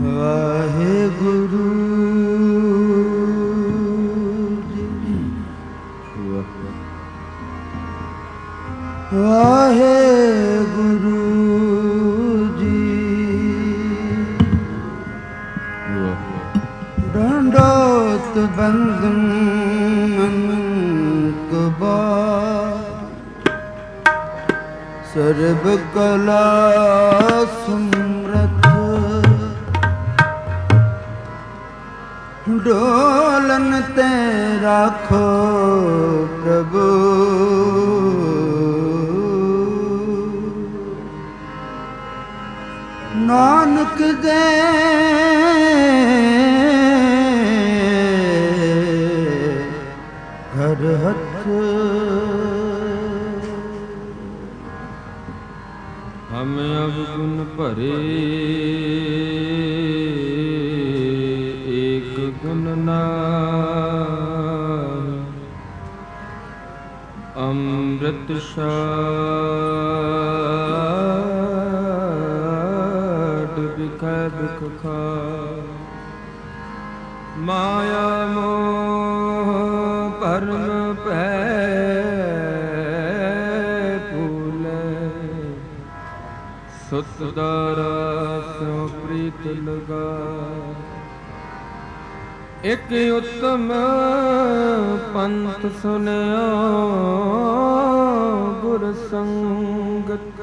ਵਾਹਿਗੁਰੂ ਜੀ, ਵਾਹਿਗੁਰੂ ਜੀ। ਡੰਡੋਤ ਬੰਦਨ ਅਨੰਤ ਬਾਰ, ਸਰਬ ਕਲਾ ਸਮਰਥ, ਡੋਲਨ ਤੇ ਰਾਖੋ ਪ੍ਰਭੂ। ਨਾਨਕ ਦੇ ਘਰ ਹੱਥ, ਹਮ ਅਵਗੁਣ ਭਰੇ ਏਕ ਗੁਣ ਨਾਮ, ਅੰਮ੍ਰਿਤ ਛਾੜ ਬਿਖੈ ਬਿਖ ਖਾਇ। ਮਾਇਆ ਮੋਹ ਭਰਮ ਭੈ ਸੁਤ ਦਾਰਾ ਸਿਉ ਪ੍ਰੀਤ ਲਗਾ। ਇਕ ਉਤਮ ਪੰਥ ਸੁਨਿਓ ਗੁਰ ਸੰਗਤ,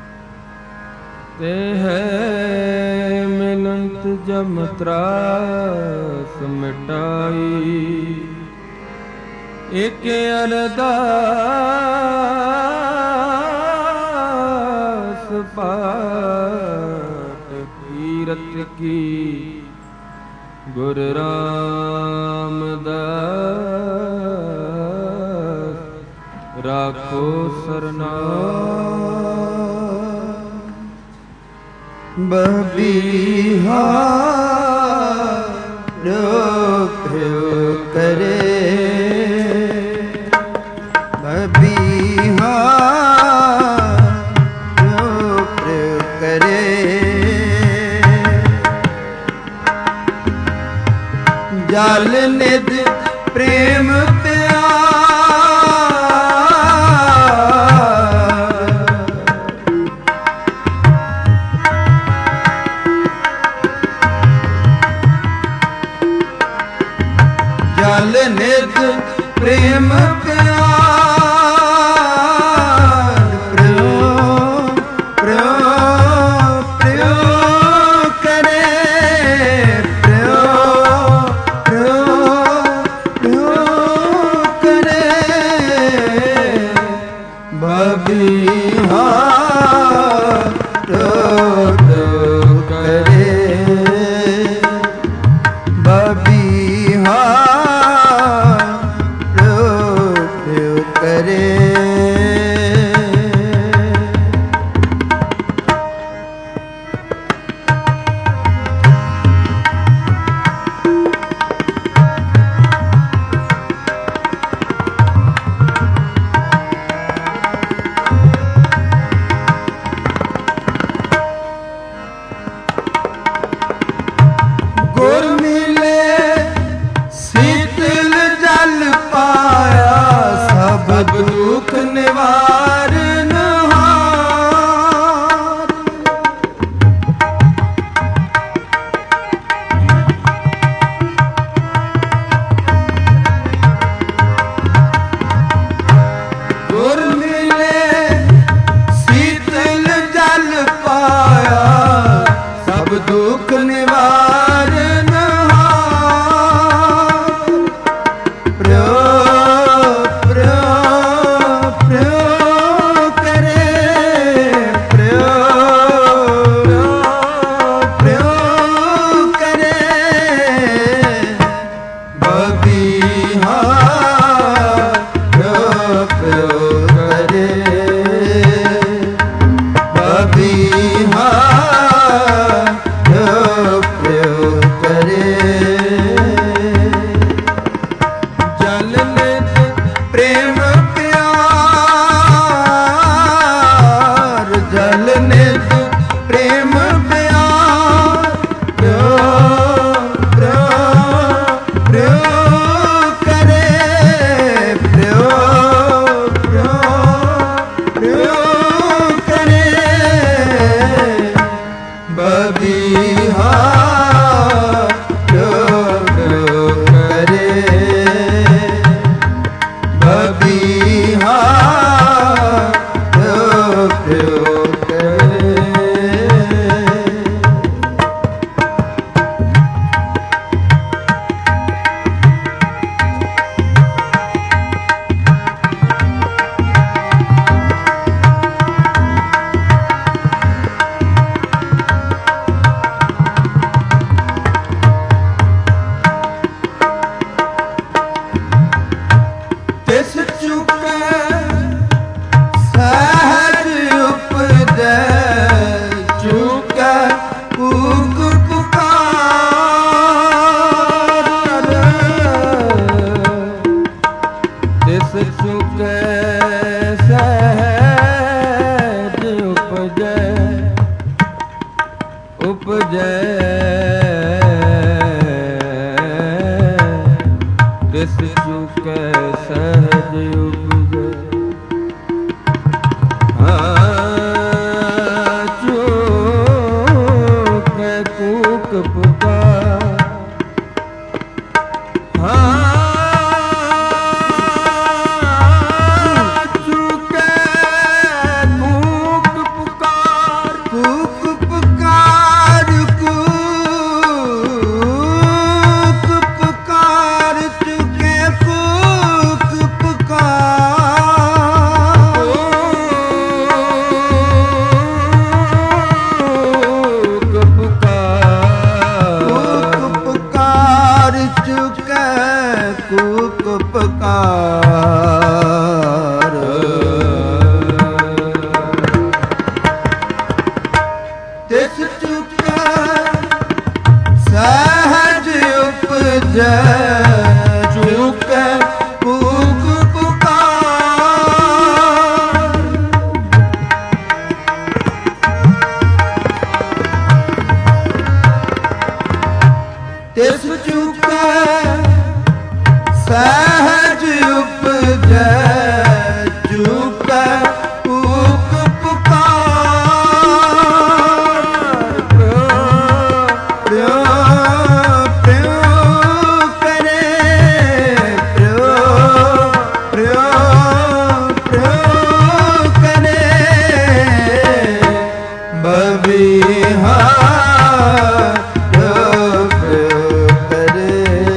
ਤੇ ਹੈ ਮਿਲੰਤ ਜਮ ਤਰਾਸ ਮਿਟਾਈ। ਇਕ ਅਰਦਾਸ ਪਾਠ ਕੀਰਤ ਕੀ, ਗੁਰ ਰਾਮਦਾਸ ਰਾਖੋ ਸਰਨਾਮ। ਬਬੀਹਾਰ ਪ੍ਰਯੋ ਕਰੇ, ਬਬੀਹਾਰ ਪ੍ਰਯੋ ਕਰੇ। ਜਲ ਨਿਧ ਪ੍ਰੇਮ ਪਿਆਰ, ਜਲ ਨਿਧ ਪ੍ਰੇਮ ਪਿਆਰ। ਪ੍ਰਯੋ ਪ੍ਰਯੋ ਪ੍ਰਯੋ ਕਰੇ, ਪ੍ਰਯੋ ਪ੍ਰਯੋ ਪ੍ਰਯੋ ਕਰੇ। ਬਬੀਹਾਰ ਪ੍ਰਯੋ ਕਰੇ, ਬਬੀਹਾਰ ਪ੍ਰਯੋ ਕਰੇ। ਗੁਰ ਮਿਲੇ ਸੀਤਲ ਜਲ ਪਾਇਆ, ਸਭ ਦੁਖ ਨਿਵਾਰਨ ਹਾਰ। ਗੁਰ ਮਿਲੇ ਸੀਤਲ ਜਲ ਪਾਇਆ, ਸਭ ਦੁਖ ਨਿਵਾਰਨ ਹਾਰ। ਪ੍ਰਯੋ ਪ੍ਰਯੋ ਪ੍ਰਯੋ ਕਰੇ, ਪ੍ਰਯੋ ਪ੍ਰਯੋ ਕਰੇ। ਬਬੀਹਾਰ ਪ੍ਰਯੋ ਕਰੇ, ਬਬੀਹਾਰ ਪ੍ਰਯੋ ਕਰੇ। ਜਲ ਨਿਧ ਪ੍ਰੇਮ ਪਿਆਰ, ਜਲ ਨਿਧ ਪ੍ਰੇਮ ਪਿਆਰ। ਪ੍ਰਯੋ बबिहार करे बबिहार करे। तिस चुके सहज उपजै चुके कूक पुकार। तिस चुके सहज उपजै तिस चुके सहज उपजै। चुके कूक पुकार चुके कूक पुकार कूक पुकार कूक पुकार चुके कूक पुकार। कूक पुकार कूक पुकार चुके कूक पुकार। तिस चुके सहज उपजै चुके कूक पुकार। तिस चुके सहज उपजै चुके कूक पुकार। प्यो प्यो करे प्यो प्यो प्यो करे बबिहार करे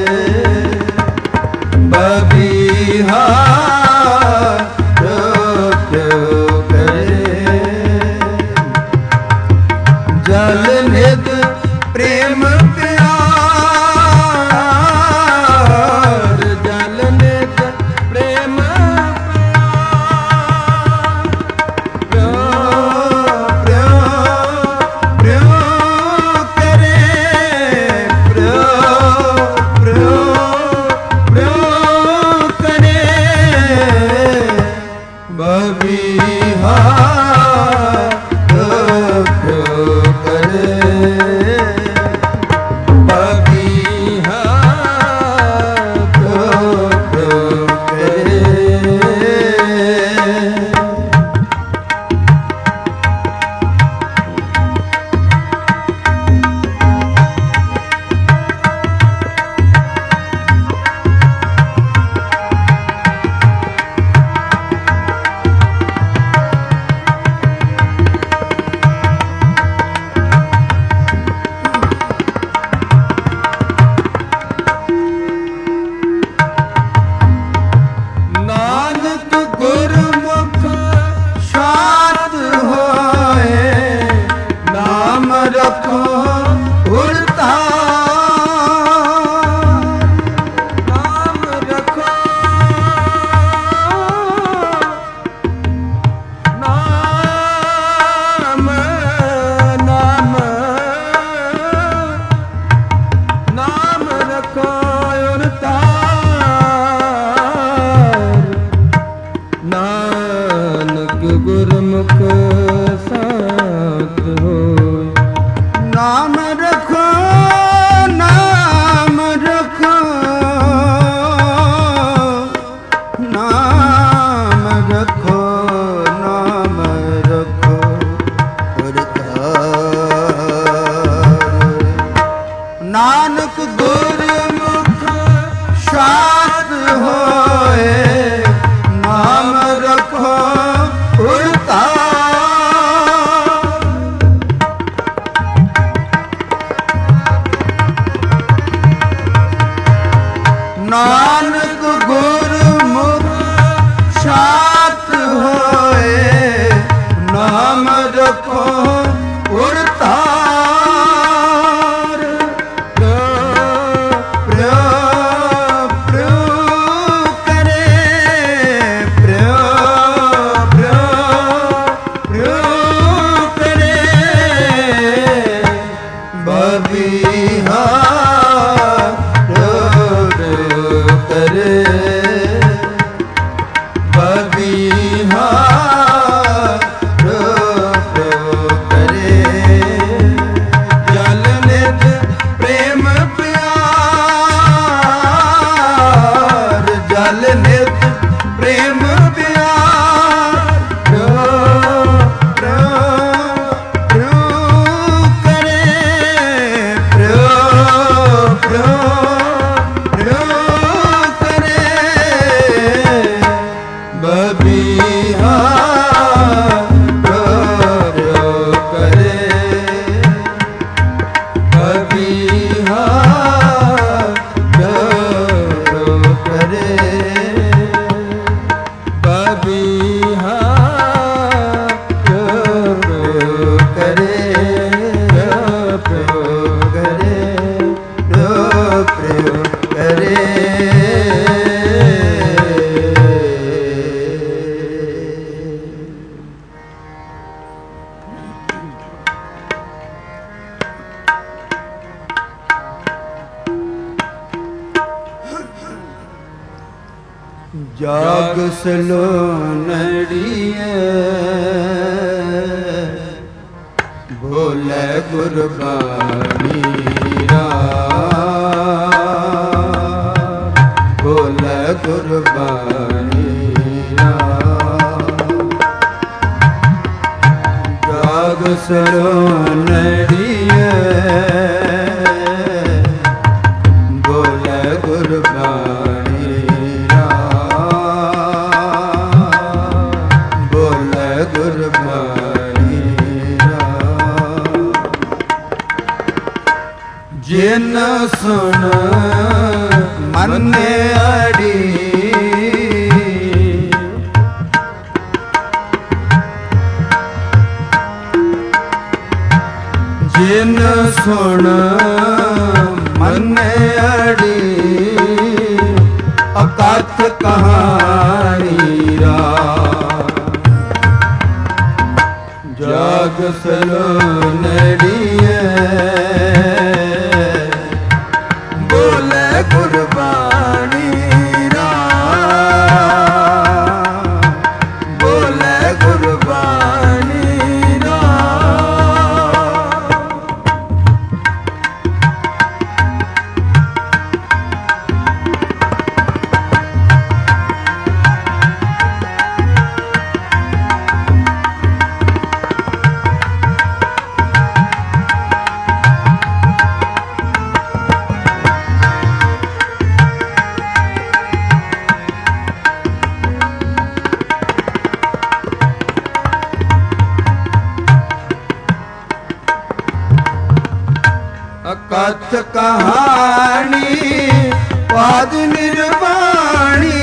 बबिहार करे। जल निध प्रेम प्यार जल निध प्रेम प्यो प्यो करे प्यो प्यो प्यो करे बबिहार करे बबिहार करे। नानक गुरमुख शांत होए नाम रखो उड़तार। नाम रखो नाम नाम नाम रखो उरतार। नानक गुरमुख साथ होय नाम रखो नाम रखो नाम रखो नाम रखो उरतार। ਜਾਗ ਸਲੋਨੜੀਏ ਬੋਲੇ ਗੁਰਬਾਣੀ ਬੋਲੇ ਗੁਰਬਾਣੀ ਜਾਗ ਸਲੋਨੜੀਏ ਬੋਲੇ ਗੁਰਬਾਣੀ ਬੋਲੇ ਗੁਰਬਾਣੀ ਜਿਨ ਸੁਣ ਮੰਨੇ ਅੜੀ ਜਿਨ ਸੁਣ ਮੰਨੇ ਅੜੀ ਅਕਥ ਕਹਾਣੀ ਰਾ ਜਾਗ ਸਲੋਨੜੀਏ ਬੋਲੇ ਗੁਰਬਾਣੀ ਬੋਲੇ ਗੁਰਬਾਣੀ ਕਥ ਕਹਾਣੀ ਪਾਦ ਨਿਰਵਾਣੀ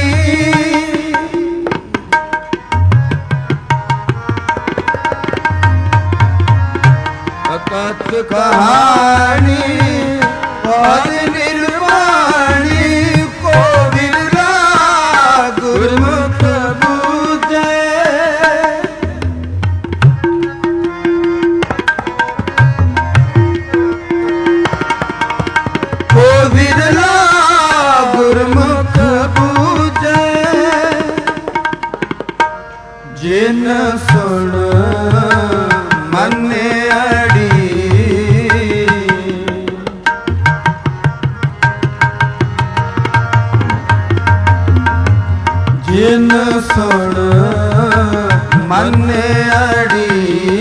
ਕਥ ਕਹਾਣੀ ਪਾਦ ਨਿਰਵਾਣੀ ਕੋ ਵਿਰਲਾ ਗੁਰਮੁਖ ਬੂਝੇ ਵਿਰਲਾ ਗੁਰਮੁਖ ਬੂਝੇ ਜਿਨ ਸੁਣ ਮੰਨੇ ਅੜੀ ਜਿਨ ਸੁਣ ਮੰਨੇ ਅੜੀ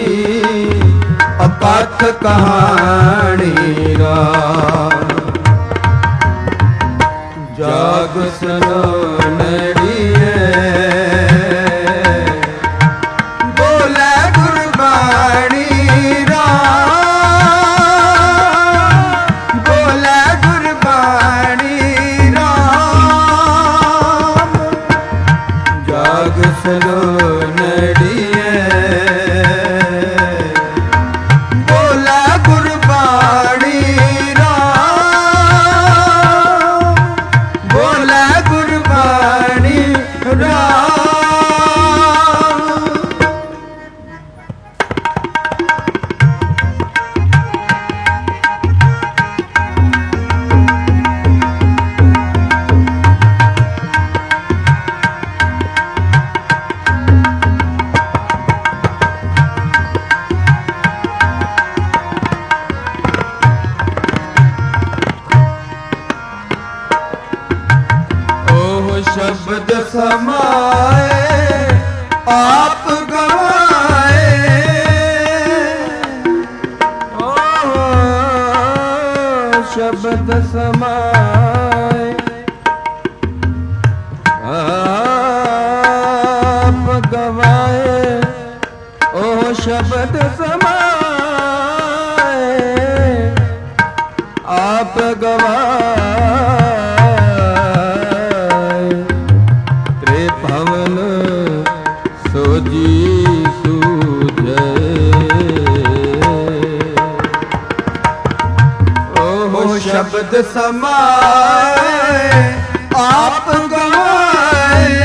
ਅਕਥ ਕਹਾਣੀ ਰਾ ਜਾਗ ਸਲੋਨੜੀਏ ਬੋਲੇ ਗੁਰਬਾਣੀ ਬੋਲੇ ਗੁਰਬਾਣੀ ਜਾਗ ਸਲੋਨੜੀਏ ਬੋਲੇ ਗੁਰਬਾਣੀ ਬੋਲੇ ਗੁਰਬਾਣੀ ਸ਼ਬਦ ਸਮਾਏ ਆਪ ਗਵਾਏ ਸ਼ਬਦ ਸਮਾਏ ਆਪ ਗਵਾਏ ਉਹ ਸ਼ਬਦ ਸਮਾਏ ਆਪ ਗਵਾਏ ਤ੍ਰੇ ਭਵਨ ਸੋਜੀ ਸੂਝੇ ਉਹ ਸ਼ਬਦ ਸਮਾਏ ਆਪ ਗਵਾਏ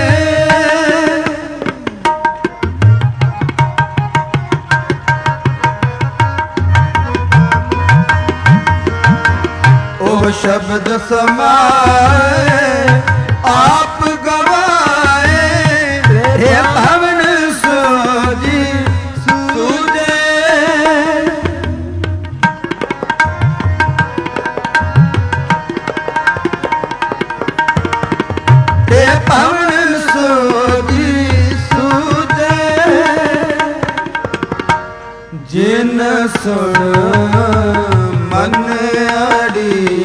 ਉਹ ਸ਼ਬਦ ਸਮਾਏ ਆਪ ਗਵਾਏ ਜਿਨ ਸੁਣ ਮਨ ਅੜੀ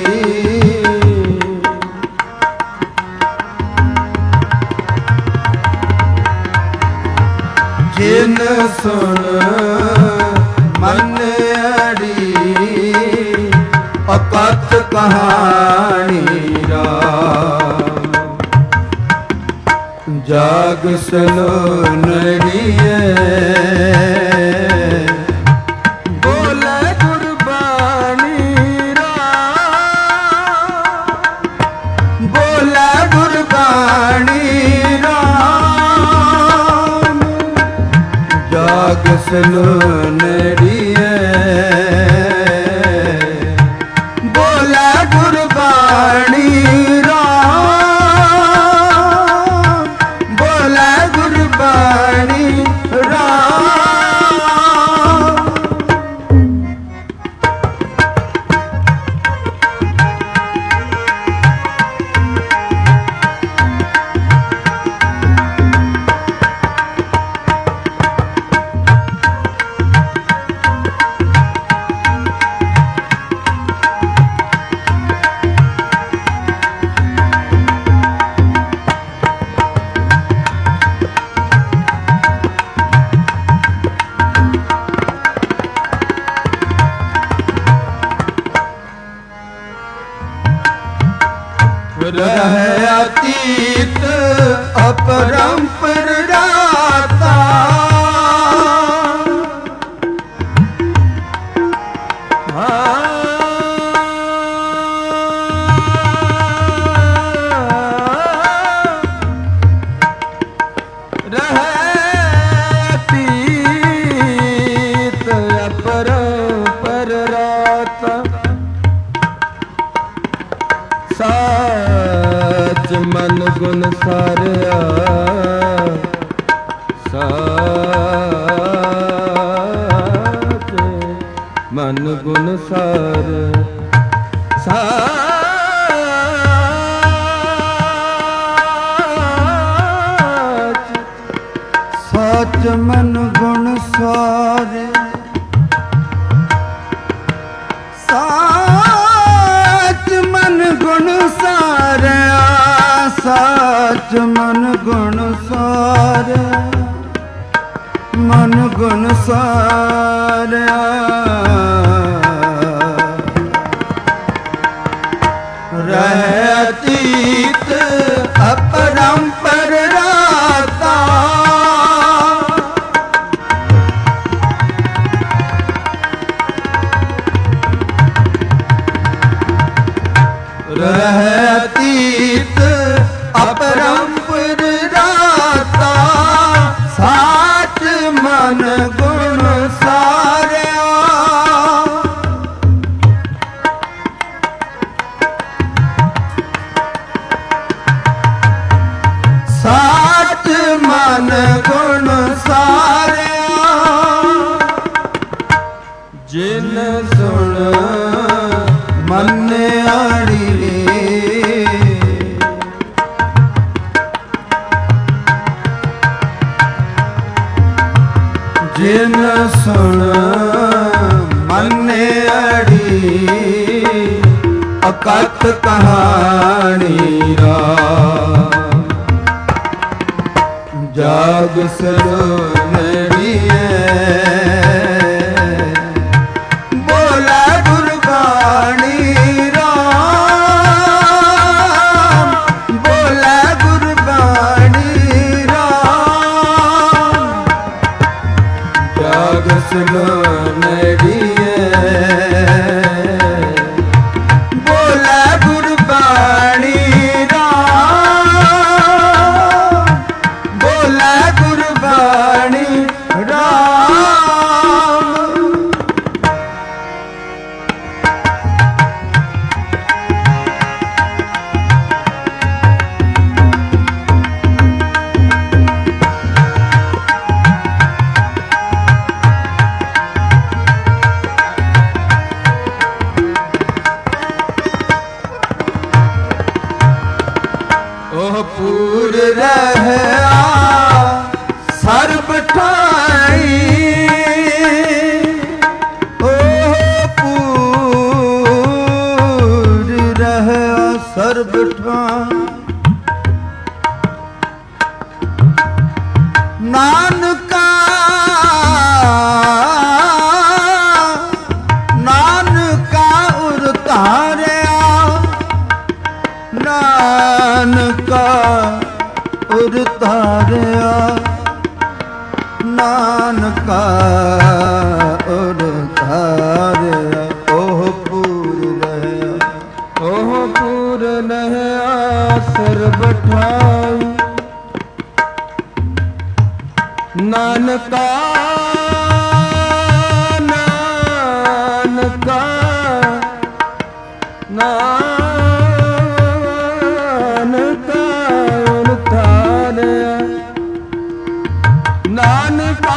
ਜਿਨ ਸੁਣ ਮਨ ਅੜੀ ਅਕਥ ਕਹਾਣੀ ਰਾਮ ਜਾਗ ਸਲੋਨੜੀਏ ਬੋਲੇ ਗੁਰਬਾਣੀ ਰਾਮ ਬੋਲੇ ਗੁਰਬਾਣੀ ਰਾਮ ਜਾਗ ਸਲੋਨੜੀਏ ਬੋਲੇ ਗੁਰਬਾਣੀ ਰਾਮ ਬੋਲੇ ਗੁਰਬਾਣੀ ਰਾਮ ਰਹਿ ਅਤੀਤ ਅਪਰੰਪਰ ਰਾਤਾ ਰਹਿ ਅਤੀਤ ਅਪਰੰਪਰ ਰਾਤਾ ਸਾਚ ਮਨ ਗੁਣ ਸਾਰਿਆ ਸਾਚ ਮਨ ਗੁਣ ਸਾਰ ਸਾਚ ਸਾਚ ਮਨ ਗੁਣ ਸਾਰੇ ਸਾਚ ਮਨ ਗੁਣ ਸਾਰਿਆ ਸਾਚ ਮਨ ਗੁਣ ਸਾਰਿਆ ਮਨ ਗੁਣ ਸਾਰਿਆ ਰਹਿ ਅਤੀਤ ਅਪਰੰਪਰ ਰਾਤਾ ਰਹਿ ਅਤੀਤ ਅਪਰੰਪਰ ਰਾਤਾ ਸਾਚ ਮਨ ਗੁਣ ਸਾਰਿਆ ਸਾਚ ਮਨ ਗੁਣ ਸਾਰਿਆ ਜਿਨ ਸੁਣ ਮਨ ਅੜੀ ਜਿਨ ਸੁਣ ਮਨ ਅੜੀ ਅਕਥ ਕਹਾਣੀ ਰਾਮ ਜਾਗ ਸਲੋਨੜੀਏ ਬੋਲੇ ਗੁਰਬਾਣੀ ਰਾਮ ਬੋਲੇ ਗੁਰਬਾਣੀ ਰਾਮ ਜਾਗ ਸਲੋਨੜੀਏ ਬੋਲੇ ਗੁਰਬਾਣੀ ਰਾਮ ਬੋਲੇ ਗੁਰਬਾਣੀ ਰਾਮ ਨਾਨਕਾ ਨਾਨਕਾ ਨਾਨਕਾ ਉਤਾਰਿਆ ਨਾਨਕਾ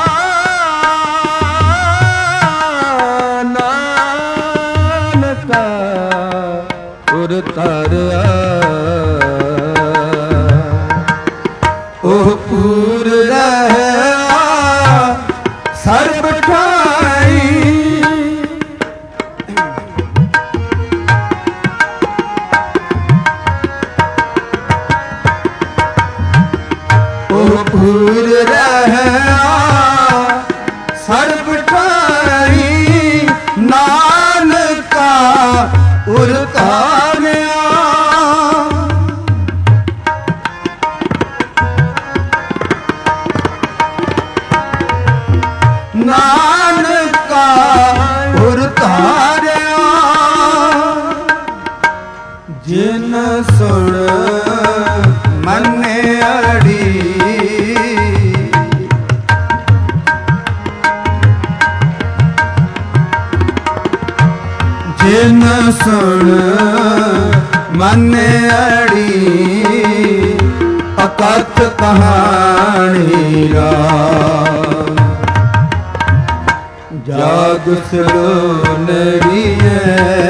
ਨਾਨਕਾ ਉਤਾਰਿਆ ਉਹ ਪੂਰ ਰਹਿਆ ਸਰਬ ਠਾਈ ਉਹ ਪੂਰ ਰਹਿਆ ਸਰਬ ਠਾਈ ਨਾਨਕਾ ਉਰਤਾਰਿਆ ਨਾਨਕਾ ਉਰਤਾਰਿਆ ਜਿਨ ਸੁਣ ਮੰਨੇ ਅੜੀ ਜਿਨ ਸੁਣ ਮੰਨੇ ਅੜੀ ਅਕਥ ਕਹਾਣੀ ਰਾ ਜਾਗ ਸਲੋਨੜੀਏ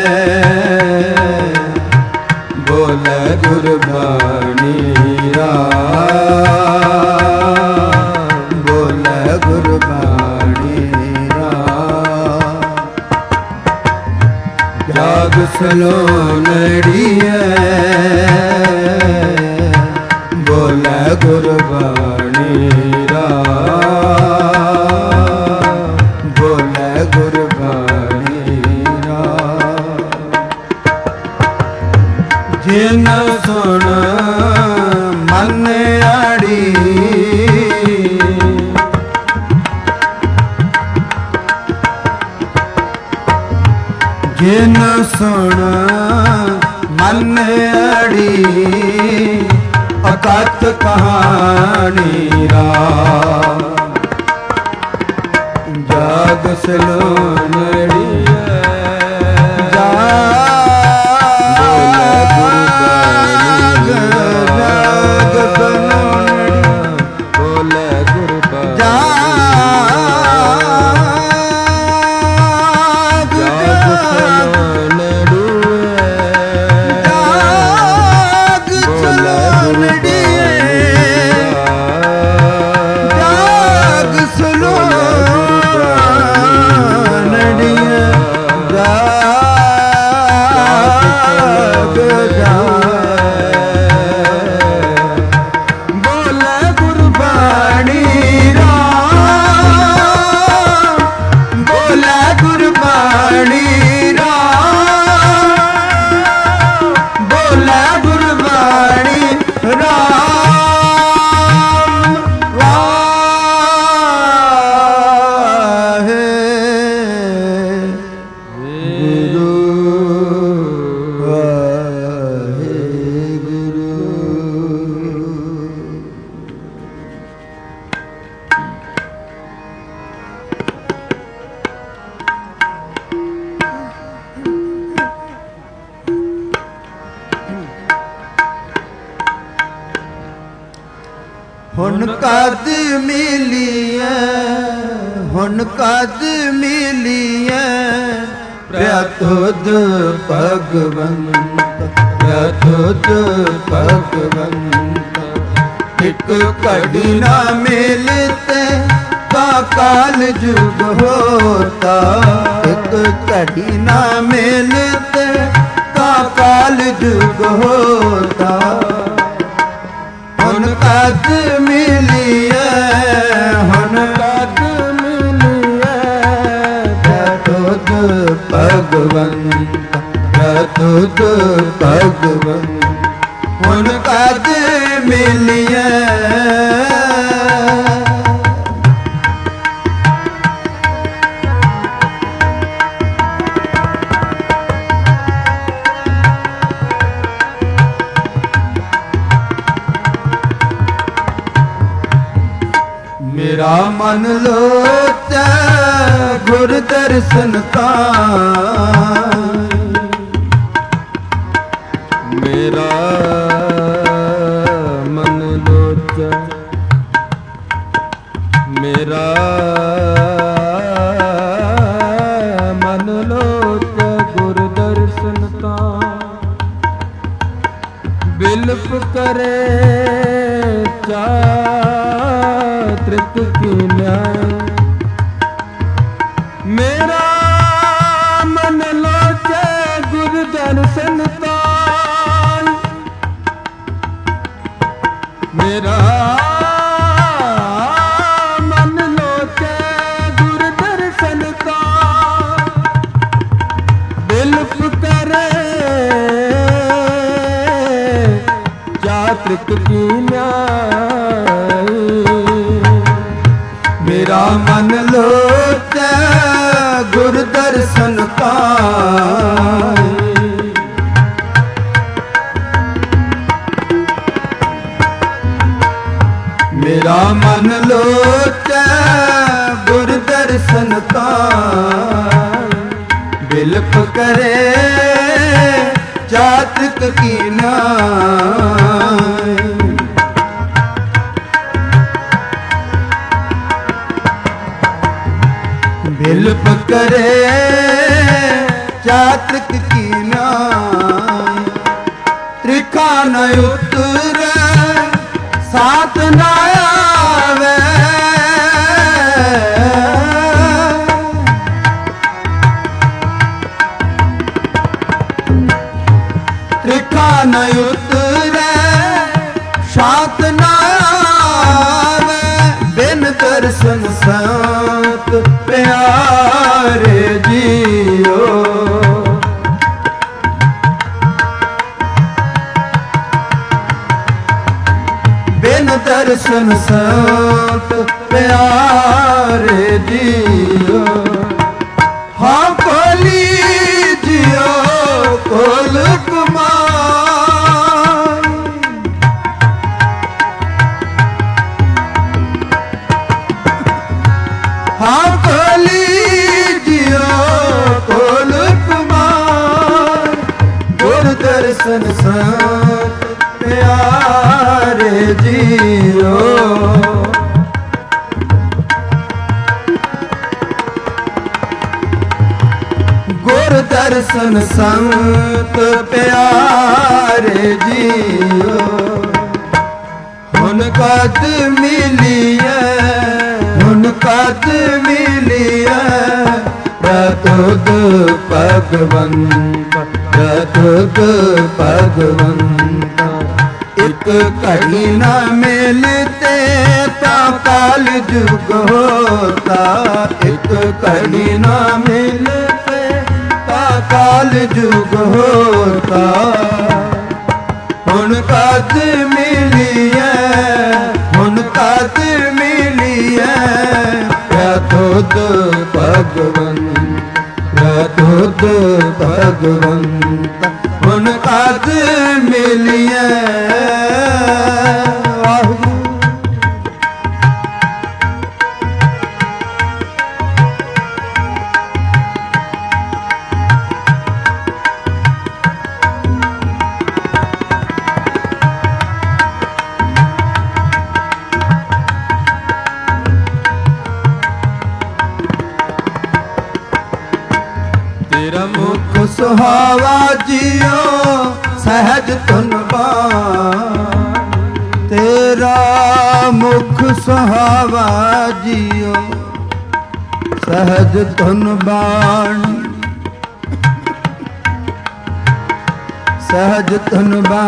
ਬੋਲੇ ਗੁਰਬਾਣੀ ਰਾਮ ਬੋਲੇ ਗੁਰਬਾਣੀ ਰਾਮ ਜਾਗ ਸਲੋਨੜੀਏ ਬੋਲੇ ਗੁਰਬਾਣੀ ਰਾਮ ਬੋਲੇ ਗੁਰਬਾਣੀ ਰਾਮ ਜਿਨ ਸੁਣ ਮਨ ਅੜੀ ਜਿਨ ਸੁਣ ਮਨ ਅੜੀ ਅਕਥ ਕਹਾਣੀ ਰਾਮ ਜਾਗ ਸਲੋਨੜੀਏ ਹੁਣ ਕਦ ਮਿਲੀਐ ਹੁਣ ਕਦ ਮਿਲੀਐ ਪ੍ਰਤੁਦ ਭਗਵੰਤ ਪ੍ਰਤੁਦ ਭਗਵੰਤ ਇੱਕ ਘੜੀ ਨਾ ਮਿਲਤੇ ਤਾ ਕਾਲ ਜੁਗ ਹੋਤਾ ਇੱਕ ਘੜੀ ਨਾ ਮਿਲਤੇ ਤਾ ਕਾਲ ਜੁਗ ਹੋਤਾ ਹੁਣ ਕਦ ਮਿਲੀਐ ਹੁਣ ਕਦ ਮਿਲੀਐ ਪ੍ਰਤੁਦ ਭਗਵੰਤ ਪ੍ਰਤੁਦ ਭਗਵੰਤ ਹੁਣ ਕਦ ਮਿਲੀਐ मेरा मन लोचै गुर दर्शन ताई। मेरा मन लोचै, मेरा मन लोचै गुर दर्शन ताई। बिलप करे चात्रिक की न्याय। मेरा मन लोचै गुर दर्शन ताई। मेरा मन लोचै गुर दर्शन ताई। बिलप करे चात्रिक की न्याय। मेरा मन लोचै गुर दर्शन ताई। मेरा मन लोचै गुर दर्शन ताई। बिलप करे चात्रिक की न्याय। बिलप करे चात्रिक की न्याय। त्रिखा न उतरे साथ न आवे। त्रिखा न उतरे साथ न आवे। बिन दर्शन संत प्यारे जियो। बिन दर्शन संत प्यारे जियो। हाँ खोली जियो खोल कुमार। हाँ खोली जियो खोल कुमार। गुर दर्शन संत प्यारे जियो। गुर दर्शन संत प्यारे जियो। हुन कद मिलिए हुन कद मिलिए प्रतुद भगवंत प्रतुद भगवंत। एक कड़ी न मिलते ता काल जुग होता। एक कड़ी न मिलते ता काल जुग होता। हुन कद मिलिए हुन कद मिलिए प्रतुद भगवंत प्रतुद भगवंत। हुन कद मिलिए। तेरा मुख सुहावा जियो सहज धुन बाणी। तेरा मुख सुहावा जियो सहज धुन बाणी। सहज धुन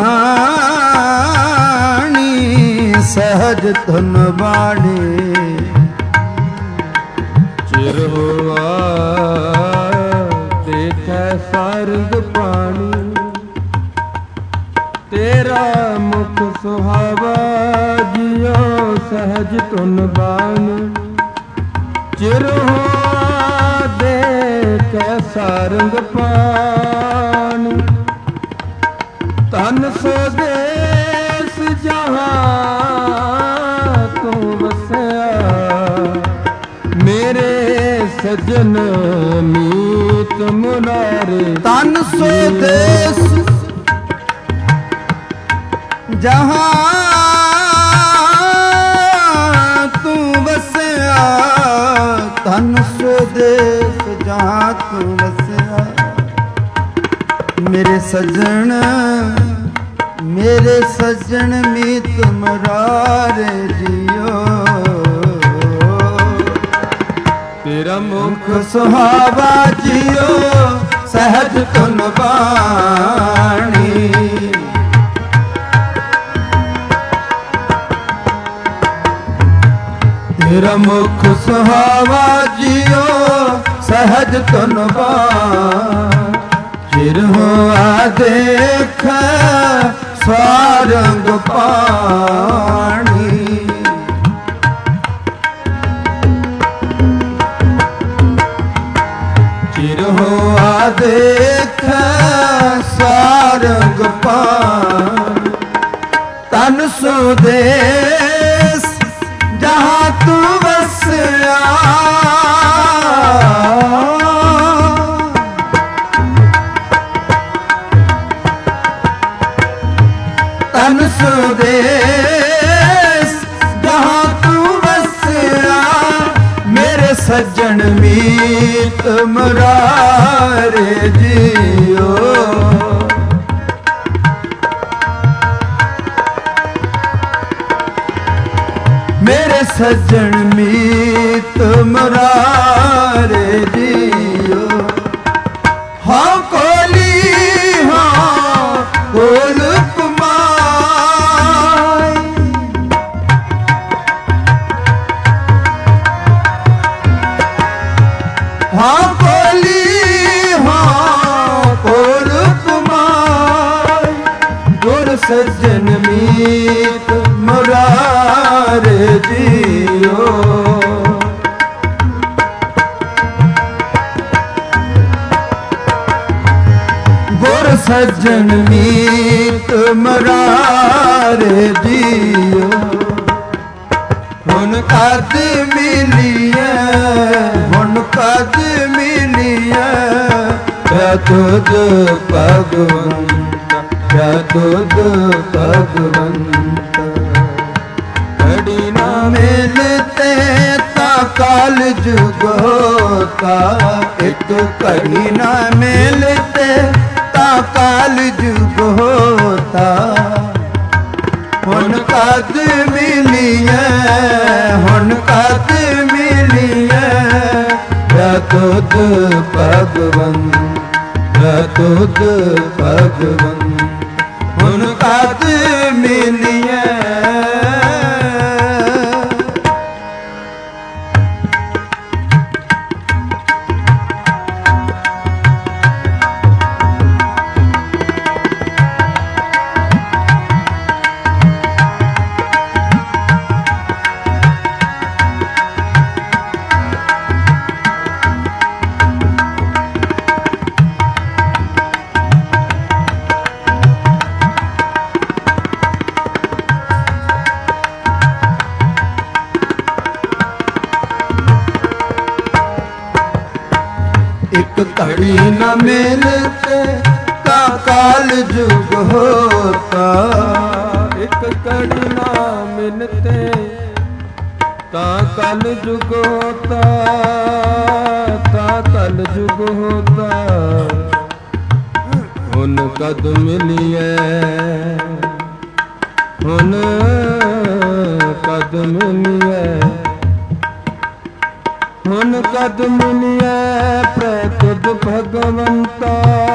बाणी सहज धुन बाणी। चिर हुआ देखै सारंग पानी। तेरा मुख सुहावा जियो सहज धुन बानी। चिर हुआ देखै सारंग पानी। तन सो देश जहाँ तू बसया। ਸਜਣ ਮੀਤ ਮੁਰਾਰੇ। ਤਨ ਸੋ ਦੇਸ ਜਹਾਂ ਤੂੰ ਵਸਿਆ, ਤਨ ਸੋ ਦੇਸ ਜਹਾਂ ਤੂੰ ਵਸਿਆ। ਮੇਰੇ ਸਜਣ ਮੀਤ ਮੁਰਾਰੇ ਜੀਓ। ਤੇਰਾ ਮੁਖ ਸੁਹਾਵਾ ਜੀਓ ਸਹਿਜ ਧੁਨ ਬਾਣੀ। ਤੇਰਾ ਮੁਖ ਸੁਹਾਵਾ ਜੀਓ ਸਹਿਜ ਧੁਨ ਬਾਣੀ। ਚਿਰ ਹੋਆ ਦੇਖ ਸਵਾਰੰਗ ਪਾਣੀ। ਚਿਰ ਹੋਆ ਦੇਖ ਸਵਾਰੰਗ ਪਾਣੀ। ਤਨ ਸੋ ਦੇਸ ਜਹਾਂ ਤੂੰ ਵਸਿਆ। ਤਨ ਸੋ ਦੇਸ ਜਹਾਂ ਤੂੰ ਵਸਿਆ। ਮੇਰੇ ਸੱਜਣ ਮੀਤ ਮੁਰਾਰੇ ਜੀਓ। ਮੇਰੇ ਸੱਜਣ ਮੀਤ ਮੁਰਾਰੇ ਜੀਓ। ਹਾਂ ਕੋਲੀ ਹਾਂ ਕੋਲ ਹਾਂ ਕੋਲੀ ਹਾਂ ਕੋਲ ਕੁਮਾਰ। ਗੁਰ ਸੱਜਣ ਮੀਤ ਮੁਰਾਰੇ ਜੀਓ। ਗੁਰ ਸੱਜਣ ਮੀਤ ਮੁਰਾਰੇ ਜੀਓ। ਹੁਣ ਕਦ ਮਿਲੀਏ ਹੁਣ ਕਦ ਮਿਲੀਏ। ਤੁਧ ਭਗਵੰਤ ਤੁਧ ਭਗਵੰਤ। ਘੜੀ ਨਾ ਮਿਲਤੇ ਤਾਂ ਕਾਲ ਜੁਗ ਹੋਤਾ। ਇੱਕ ਘੜੀ ਨਾ ਮਿਲਤੇ ਤਾਂ ਕਾਲ ਜੁਗ ਹੋਤਾ। ਹੁਣ ਕਦ ਮਿਲੀਏ ਹੁਣ ਕਦ ਮਿਲੀਏ। ਤੁਧ ਭਗਵੰਤ ਤੁਧ ਭਗਵੰਤ। ਹੁਣ ਕਦ ਮਿਲੀਏ। ਇੱਕ ਘੜੀ न ਮਿਲਤੇ ਤਾਂ ਕਾਲ ਜੁਗ ਹੋਤਾ। ਇੱਕ ਘੜੀ ਨਾ ਮਿਲਤੇ ਤਾਂ ਕਲ ਜੁਗ ਹੋਤਾ। ਤਾਂ ਕਲ ਜੁਗ ਹੋਤਾ। ਹੁਣ ਕਦ ਮਿਲੀਏ ਹੁਣ ਕਦ ਮਿਲੀਏ। ਹੁਣ ਕਦ ਮਿਲੀਏ ਪ੍ਰਤੁਧ ਭਗਵੰਤਾ।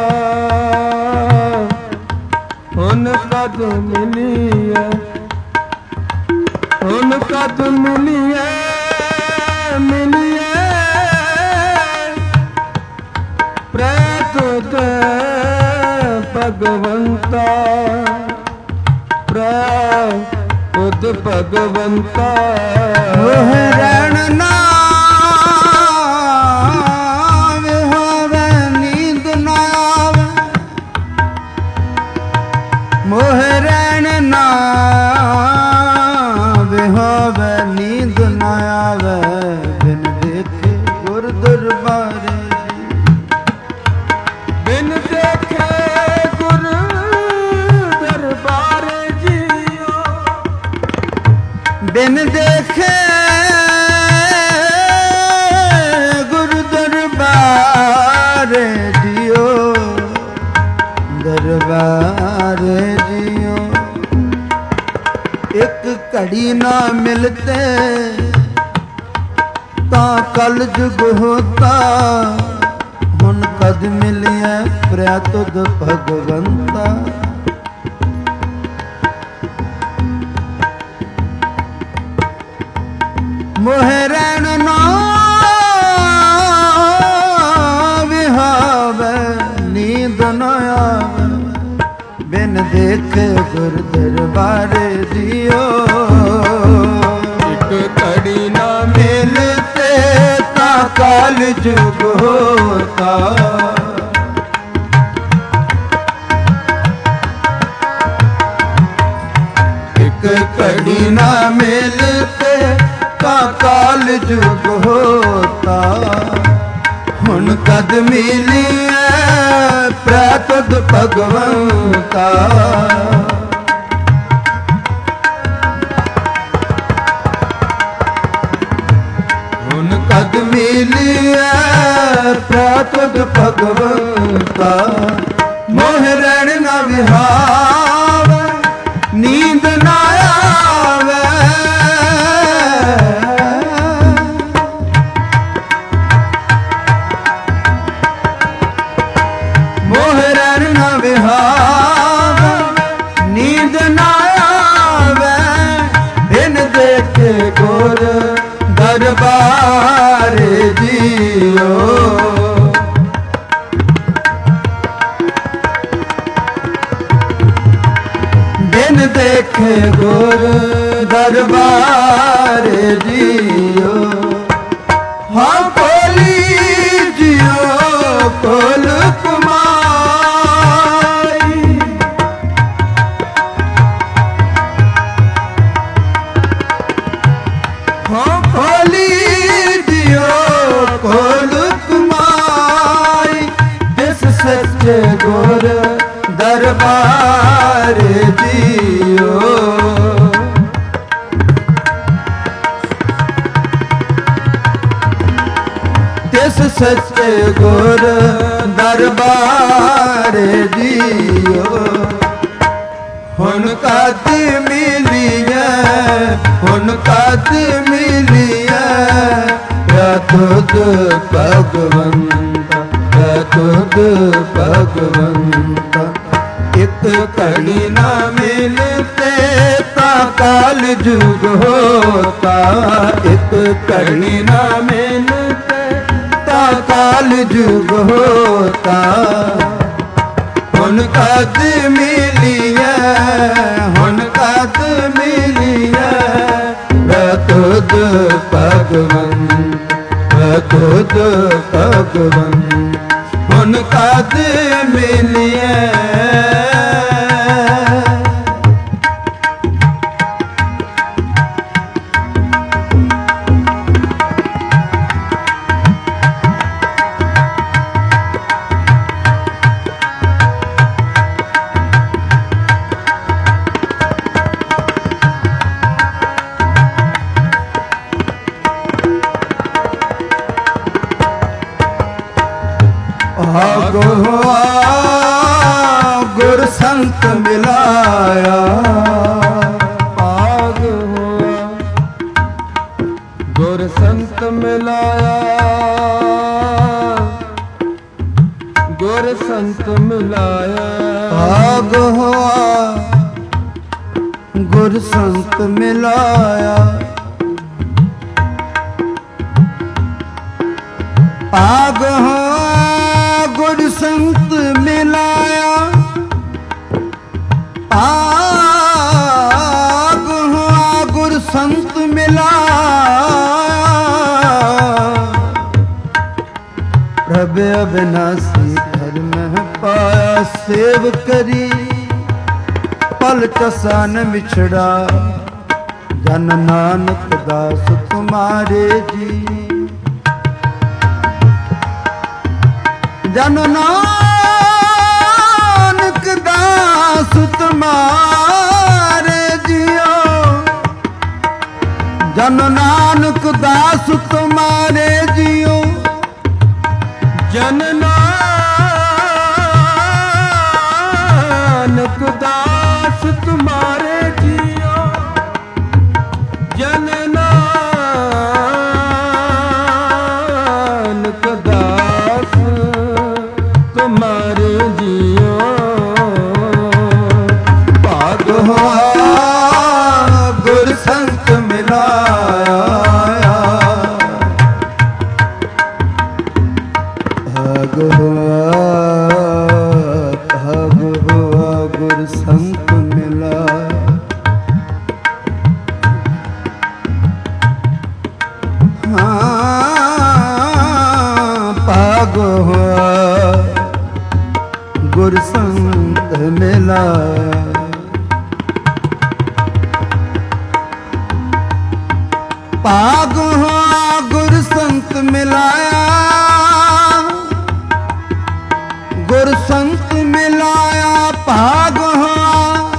ਹੁਣ ਕਦ ਮਿਲੀਏ ਹੁਣ ਕਦ ਮਿਲੀਏ ਮਿਲੀਏ। ਪ੍ਰਤੁਧ ਭਗਵੰਤਾ ਪ੍ਰਤੁਧ ਭਗਵੰਤਾ। ਉਹ ਰਹਿਣ ਨਾ मोह रैन ना विहावे नींद न आवे। बिन देखे ਦਰਬਾਰੇ ਬਿਨ ਦੇਖੇ ਗੁਰ ਦਰਬਾਰੇ ਜੀਓ ਬਿਨ ਦੇਖੇ ਗੁਰੂ ਦਰਬਾਰੇ ਜੀਓ ਦਰਬਾਰੇ ਜੀਓ ਇੱਕ ਘੜੀ ਨਾ ਮਿਲਤੇ ਤਾਂ ਕਲ ਜੁਗ ਹੋਤਾ ਹੁਣ ਕਦ ਮਿਲਿਆ ਪ੍ਰਿਆ ਤੁਧ ਭਗਵੰਤਾ ਮੋਹਿ ਰਹਿਣ ਨਾ ਵਿਹਾਵੇ ਨੀਂਦ ਨ ਆਵੇ ਬਿਨ ਦੇਖੇ ਗੁਰ ਦਰਬਾਰੇ ਜੀਓ ਇੱਕ ਘੜੀ ਨਾ ਮਿਲਤੇ ਤਾਂ ਕਾਲ ਜੁਗ ਹੋਤਾ ਇੱਕ ਘੜੀ ਨਾ ਮਿਲਤੇ ਤਾਂ ਕਾਲ ਜੁਗ ਹੋਤਾ ਹੁਣ ਕਦ ਮਿਲਿਆ ਪ੍ਰਤੁਦ ਭਗਵੰਤਾ ਹੁਣ ਕਦ ਮਿਲਿਆ ਪ੍ਰਤੁਦ ਭਗਵੰਤਾ ਮੋਹ ਰਹਿਣ ਨਾ ਵਿਹਾਵੇ ਨੀਂਦ ਨਾ ਆਵੇ ਮੋਹ ਰਹਿਣ ਨਾ ਵਿਹਾਵੇ ਨੀਂਦ ਨਾ ਆਵੇ ਬਿਨ ਦੇਖੇ ਗੁਰ ਦਰਬਾਰੇ ਜੀਓ ਬਿਨ ਦੇਖੇ ਗੁਰ ਦਰਬਾਰੇ ਜੀਓ ਹਾਂ ਕੋਲੀ ਜੀਓ ਕੋਲ ਕੁਮਾਈ ਹਾਂ ਕੋਲੀ ਜੀਓ ਕੋਲ ਕੁਮਾਈ ਜਿਸ ਸੱਚੇ ਗੁਰ ਦਰਬਾਰੇ ਜੀਓ ਤਿਸ ਸੱਚੇ ਗੁਰ ਦਰਬਾਰੇ ਜੀਓ ਹੁਣ ਕਦ ਮਿਲਿਆ ਹੁਣ ਕਦ ਮਿਲਿਆ ਪ੍ਰਤੁਦ ਭਗਵੰਤਾ ਪ੍ਰਤੁਦ ਭਗਵੰਤਾ ਇੱਕ ਘੜੀ ਨਾ ਮਿਲਤੇ ਤਾਂ ਕਾਲ ਜੁਗ ਹੋਤਾ ਇੱਕ ਘੜੀ ਨਾ ਮਿਲਤੇ ਤਾਂ ਕਾਲ ਜੁਗ ਹੋਤਾ ਹੁਣ ਕਦ ਮਿਲਿਆ ਹੁਣ ਕਦ ਮਿਲਿਆ ਪ੍ਰਤੁਦ ਭਗਵੰਤ ਪ੍ਰਤੁਦ ਭਗਵੰਤ ਹੁਣ ਕਦ ਮਿਲਿਆ ਆਗੋ ਗੁਰ ਸੰਤ ਮਿਲਾਇਆ ਆਗ ਹੋਆ ਗੁਰ ਸੰਤ ਮਿਲਾਇਆ ਗੁਰ ਸੰਤ ਮਿਲਾਇਆ ਆਗ ਹੋਆ ਗੁਰ ਸੰਤ ਮਿਲਾਇਆ ਆਗ ਹੋਆ ਗੁਰ ਸੰਤ ਮਿਲਾਇਆ ਆਗ ਹੋਆ ਗੁਰ ਸੰਤ ਮਿਲਾਇਆ ਪ੍ਰਭ ਅਬਿਨਾਸੀ ਧਰਮ ਪਾਇਆ ਸੇਵ ਕਰੀ ਪਲ ਟਸਾ ਨ ਵਿਛੜਾ ਜਨ ਨਾਨਕ ਦਾਸ ਤੁਮਾਰੇ ਜੀ ਜਨ ਨਾਨਕ ਦਾਸ ਤੁਮਾਰੇ ਜਿਉ, ਜਨ ਨਾਨਕ ਦਾਸ ਤੁਮਾਰੇ ਜਿਉ, ਜਨ ਨਾਨਕ ਦਾਸ ਤੁਮਾਰੇ ਜਿਉ, ਜਨ ਨਾਨਕ ਦਾਸ ਤੁਮਾਰੇ ਜਿਉ। ਭਾਗ ਹੋਆ ਗੁਰ ਸੰਤ ਮਿਲਾਇਆ, ਭਾਗ ਹੋਆ ਗੁਰ ਸੰਤ ਮਿਲਾਇਆ। ਭਾਗ ਹੋਆ ਗੁਰ ਸੰਤ ਮਿਲਾਇਆ। ਭਾਗ ਹੋਆ ਗੁਰ ਸੰਤ ਮਿਲਾਇਆ, ਗੁਰ ਸੰਤ ਮਿਲਾਇਆ। ਭਾਗ ਹੋਆ,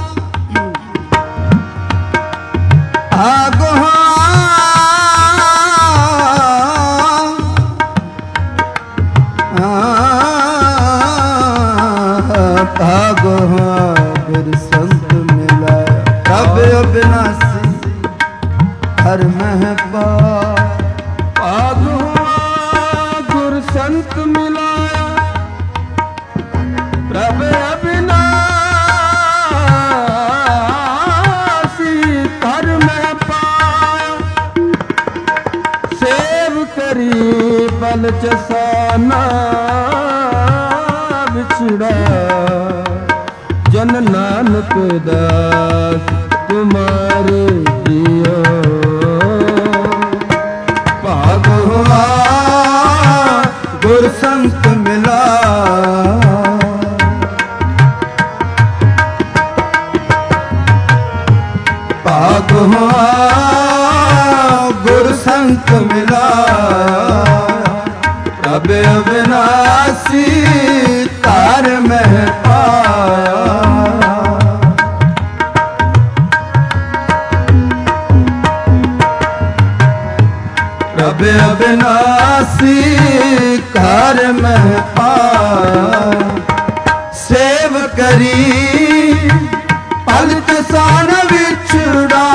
ਭਾਗ ਹੋਆ, ਭਾਗ ਹੋਆ ਗੁਰ ਸੰਤ ਮਿਲਾਇਆ। ਪ੍ਰਭ ਅਬਿਨਾਸੀ ਹਰ ਮਹਿ ਪਾਇਆ। ਭਾਗ ਹੋਆ ਗੁਰ ਸੰਤ ਮਿਲਾਇਆ, ਪ੍ਰਭ ਅਬਿਨਾਸੀ ਹਰ ਮਹਿ ਪਾਇਆ। ਸੇਵ ਕਰੀ ਬਲ ਚਸਾਨਾ ਵਿਛੜਾ, ਜਨ ਨਾਨਕ ਦਾਸ ਤੁਮਾਰੇ ਜਿਉ। ਭਾਗ ਹੋਆ ਗੁਰ ਸੰਤ ਮਿਲਾਇਆ, ਭਾਗ ਹੋਆ ਗੁਰ ਸੰਤ ਮਿਲਾਇਆ। ਪ੍ਰਭ ਅਬਿਨਾਸੀ ਧਰ ਮਹਿ ਪਾਇਆ। ਪ੍ਰਭ ਅਬਿਨਾਸੀ ਘਰ ਮਹਿ ਪਾਇਆ। ਸੇਵ ਕਰੀ ਪਲਕ ਸਾਨ ਵਿਛੜਾ,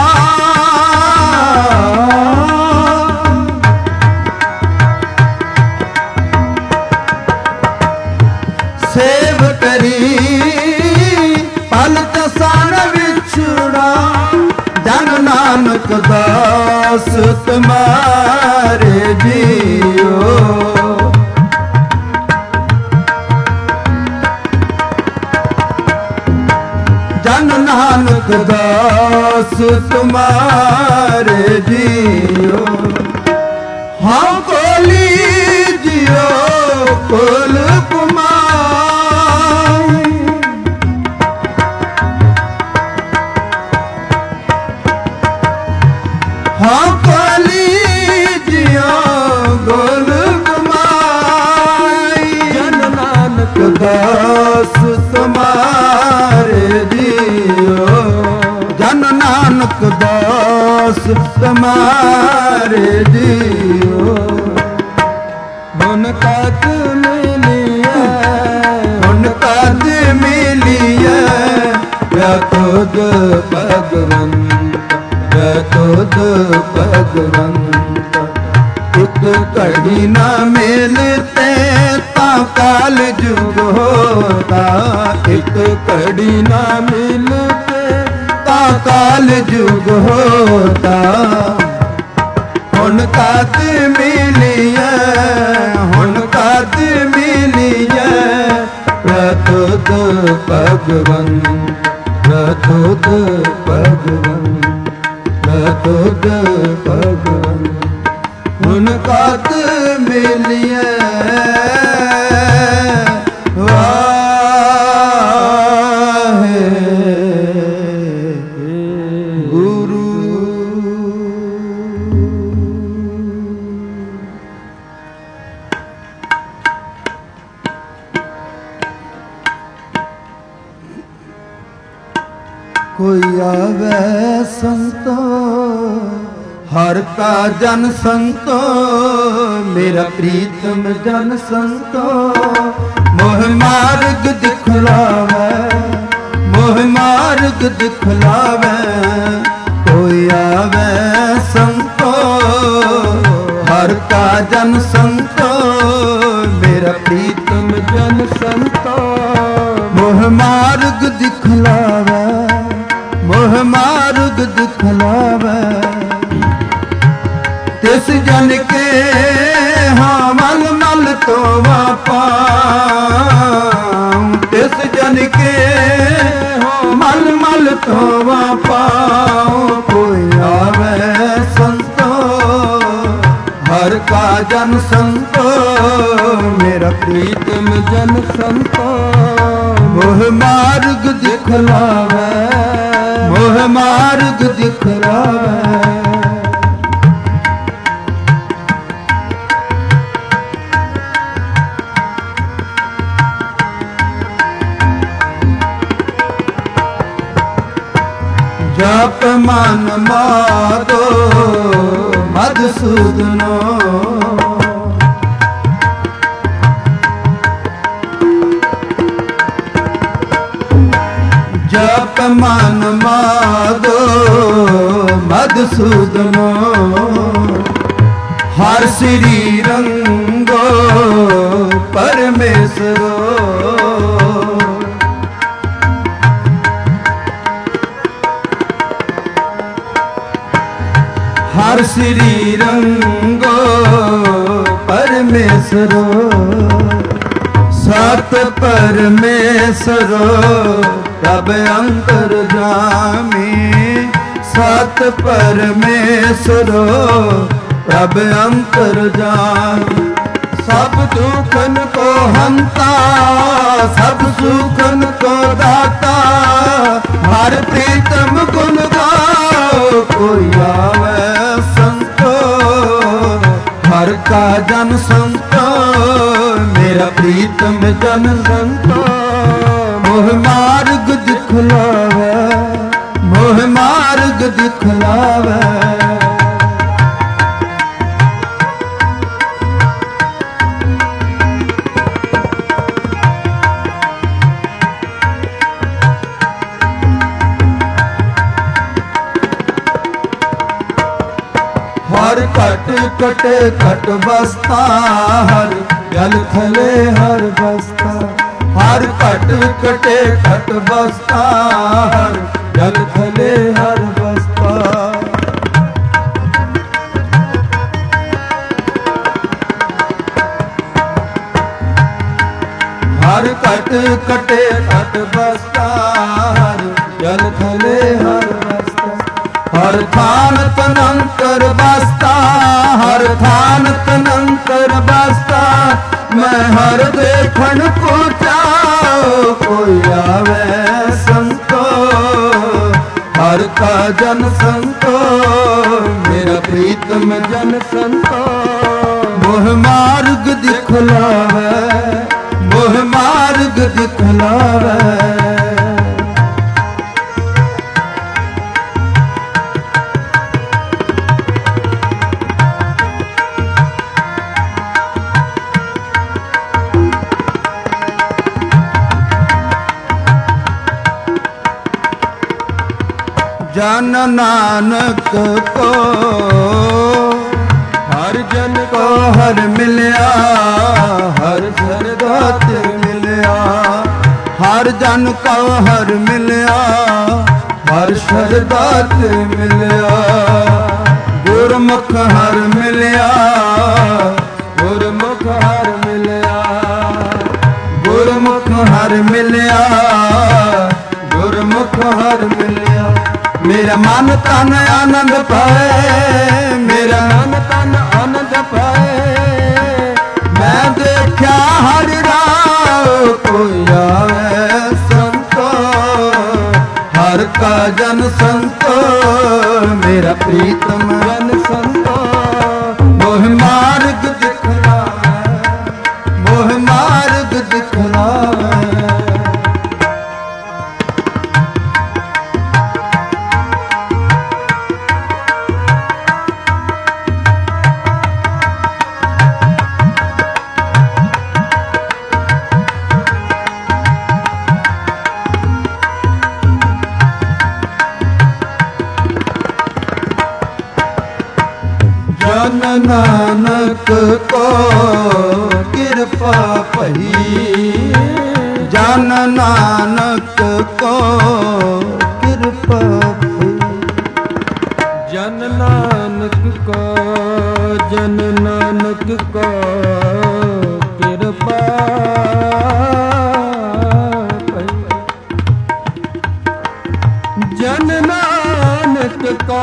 ਸੇਵ ਕਰੀ ਪਲਕ ਸਾਨ ਵਿਛੜਾ। ਜਨ ਨਾਨਕ ਦਾਸ ਤੁਮਾਰੇ ਜਿਉ, ਜਨ ਨਾਨਕ ਦਾਸ ਤੁਮਾਰੇ ਜਿਉ। ਹਾਂ ਕੋਲੀ ਜਿਉ ਕੁਲ ਕੁਮਾਈ, ਹਾਂ ਕੋਲੀ ਜਿਉ ਕੁਲ ਕੁਮਾਈ। ਜਨ ਨਾਨਕ ਦਾਸ ਤੁਮਾਰੇ ਜਿਉ, ਜਨ ਨਾਨਕ ਦਾਸ ਤੁਮਾਰੇ ਜਿਉ। ਹੁਣ ਕਦ ਮਿਲਿਆ, ਹੁਣ ਕਦ ਮਿਲੀਐ ਤੁਧ ਭਗਵੰਤ, ਤੁਧ ਭਗਵੰਤ। ਇੱਕ ਘੜੀ ਨਾ ਮਿਲਤੇ ਤਾਂ ਕਾਲ ਜੁਗ ਹੋਤਾ, ਇੱਕ ਘੜੀ ਨਾ ਮਿਲਤੇ ਤਾਂ ਕਾਲ ਜੁਗ ਹੋਤਾ। ਹੁਣ ਕਦ ਮਿਲੀਐ, ਹੁਣ ਕਦ ਮਿਲੀਐ ਪ੍ਰਤੁਤ ਭਗਵੰਤ, ਪ੍ਰਤੁਤ ਭਗਵੰਤ, ਪ੍ਰਤੁਤ ਭਗਵੰਤ। ਹੁਣ ਕਦ ਮਿਲੀਐ ਵਾਹਿਗੁਰੂ। कोई आवे संतो हर का जन संतो मेरा प्रीतम जन संतो मोह मार्ग दिखलावे मोह मार्ग दिखलावे कोई आवे संतो हर का जन संतो मेरा प्रीतम जन संतो मोह मार्ग दिखलावे मोह मार्ग दिखलावे तिस जन के हाँ मल मल तो पाऊं तिस जन के हाँ मल मल तो पाऊं कोई आवे संतो हर का जन संतो मेरा प्रीतम जन संतो मोह मार्ग दिखलावे मोह मार्ग दिखलावे जप मन माधो मधुसूदनो जप मन माधो मधुसूदनो हर श्री रंगो परमेश्वरो हर श्री रंगो परमेश्वरो सत परमेश्वरो प्रभ अंतर जामी सत परमेश्वरो प्रभ अंतर जामी सब दुखन को हंता सब सुखन को दाता हर प्रीतम गुण गाओ कोई आवे संतो हर का जन संतो मेरा प्रीतम जन संतो मोह मार्ग दिखलावे मोह मार्ग दिखलावे हर कट कटे कट बसता हर जल थले हर बसता हर कट कटे कट बसता हर जल थले हर बसता हर कट कटे कट बसता हर जल थले हर बसता हर थान तनंतर बसता हर थान तनंतर बसता मैं हर देखन को चाओ कोई आवे संतो हर का जन संतो मेरा प्रीतम जन संतो मोह मार्ग दिखलावे मोह मार्ग दिखलावे जन नानक को हर जन को हर मिलया हर सरदात मिलया हर जन को हर मिलया हर सरदात मिलया गुरमुख हर मिलया गुरमुख हर मिलया गुरमुख हर मिलया गुरमुख हर मिलया मेरा मन तन आनंद पाए मेरा मन तन आनंद पाए मैं देखा हर राह कोई आवे संतो हर का जन संतो मेरा प्रीतम जन संतो मोह मार्ग दिखलावे मोह मार्ग दिखलावे ਨਾਨਕ ਕੋ ਕਿਰਪਾ ਭਈ, ਜਨ ਨਾਨਕ ਕੋ ਕਿਰਪਾ ਭਈ। ਜਨ ਨਾਨਕ ਕੋ, ਜਨ ਨਾਨਕ ਕੋ ਕਿਰਪਾ ਭਈ। ਜਨ ਨਾਨਕ ਕੋ,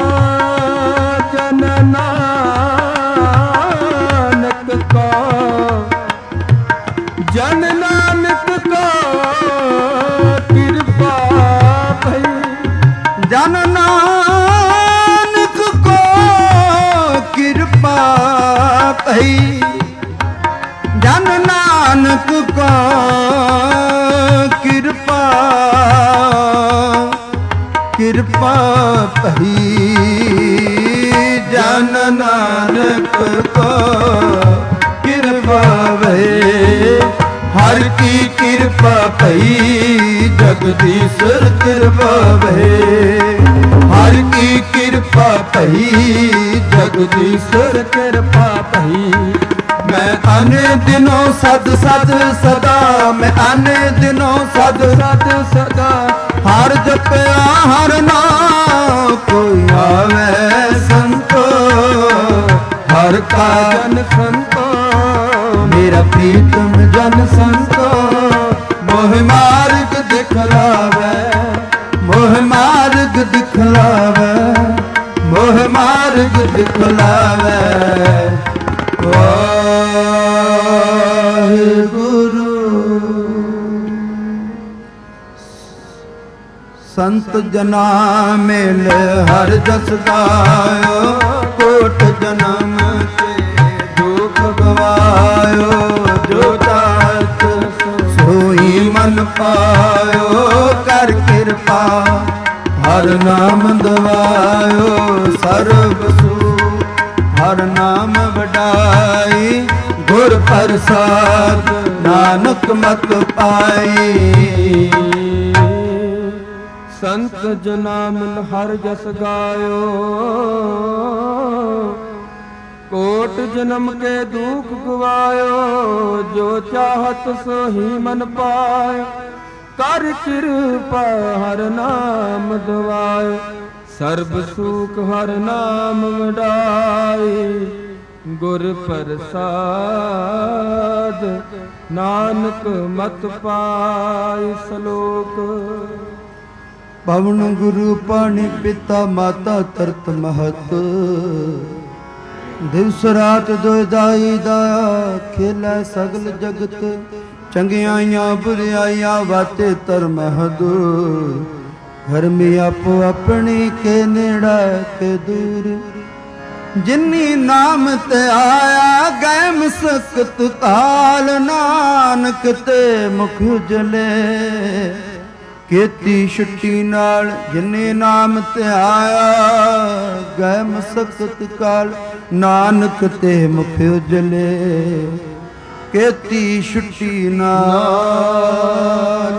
ਜਨ ਨਾਨਕ ਕੋ, ਜਨ ਨਾਨਕ ਕੋ ਕਿਰਪਾ ਭਈ। ਜਨ ਨਾਨਕ ਕੋ ਕਿਰਪਾ ਭਈ, ਜਨ ਨਾਨਕ ਕੋ ਕਿਰਪਾ ਕਿਰਪਾ ਭਈ। ਜਨ ਨਾਨਕ ਕੋ ਕਿਰਪਾ ਭਈ, ਹਰ ਕੀ ਕਿਰਪਾ ਭਈ, ਜਗਦੀਸ਼ਰ ਕਿਰਪਾ ਭਈ। ਹਰ ਕੀ ਕਿਰਪਾ ਭਈ, ਜਗਦੀਸ਼ਰ ਕਿਰਪਾ ਭਈ। ਮੈਂ ਆਨੇ ਦਿਨੋਂ ਸਦ ਸਦ ਸਦਾ, ਮੈਂ ਆਨੇ ਦਿਨੋਂ ਸਦ ਸਦ ਸਦਾ, ਹਰ ਜਪਿਆ ਹਰ ਨਾਮ ਕੋਈ ਆਵੇ ਸੰਤੋ। ਹਰ ਕਾ ਜਨ ਸੰਤੋ, ਮੇਰਾ ਪ੍ਰੀਤਮ ਜਨ ਸੰਤੋ। ਮੋਹ ਮਾਰਗ ਦਿਖਲਾਵੇ, ਮੋਹ ਮਾਰਗ ਦਿਖਲਾਵੇ, ਮੋਹ ਮਾਰਗ ਦਿਖਲਾਵੇ। ਵਾਹਿਗੁਰੂ। ਸੰਤ ਜਨਾ ਮਿਲ ਹਰ ਜਸ ਗਾਇਓ, ਕੋਟ ਜਨਮ ਤੇ ਦੁਖ ਗਵਾਇਓ। ਜੋ ਚਾਹਤ ਸੋਈ ਮਨ ਪਾਇਓ, ਕਰ ਕਿਰਪਾ ਹਰ ਨਾਮ ਦਵਾਇਓ। ਸਰਬ ਸੁਖ ਹਰ ਨਾਮ ਵਡਾਈ, ਗੁਰ ਪ੍ਰਸਾਦ ਨਾਨਕ ਮਤ ਪਾਈ। ਸੰਤ ਜਨਾ ਮਿਲ ਹਰ ਜਸ ਗਾਇਓ, ਕੋਟ ਜਨਮ ਕੇ ਦੁਖ ਗਵਾਇਓ। ਜੋ ਚਾਹਤ ਸੋਹੀ ਮਨ ਪਾਇਓ, ਕਰ ਕਿਰਪਾ ਹਰ ਨਾਮ ਦਵਾਇਓ। ਸਰਬ ਸੁਖ ਹਰ ਨਾਮ ਵਡਾਈ, ਗੁਰ ਪ੍ਰਸਾਦ ਨਾਨਕ ਮਤ ਪਾਈ। ਸ਼ਲੋਕ। ਪਵਨ ਗੁਰੂ ਪਾਣੀ ਪਿਤਾ ਮਾਤਾ ਤਰਤ ਮਹਤ, ਦਿਵਸ ਰਾਤ ਦੁਇਦਾਈ ਦਾਇਆ, ਖੇਲੇ ਸਗਲ ਜਗਤ। ਚੰਗਿਆਈਆਂ ਬੁਰਿਆਈਆਂ ਵਾਤੇ ਧਰਮ ਹਦ, ਧਰਮੀ ਆਪੋ ਆਪਣੀ ਕੇ ਨੇੜਾ ਕੇ ਦੂਰ। ਜਿਨੀ ਨਾਮ ਤੇ ਆਇਆ ਗਏ ਮਸਕਤ ਕਾਲ, ਨਾਨਕ ਤੇ ਮੁਖ ਉਜਲੇ ਕੀਤੀ ਛੁੱਟੀ ਨਾਲ। ਜਿਨੇ ਨਾਮ ਤੇ ਆਇਆ ਗਏ ਮਸਕਤ ਕਾਲ, ਨਾਨਕ ਤੇ ਮੁਖ ਉਜਲੇ ਕੀਤੀ ਛੁੱਟੀ ਨਾਲ।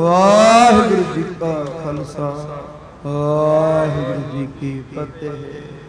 ਵਾਹਿਗੁਰੂ ਜੀ ਕਾ ਖਾਲਸਾ, ਵਾਹਿਗੁਰੂ ਜੀ ਕੀ ਫਤਿਹ।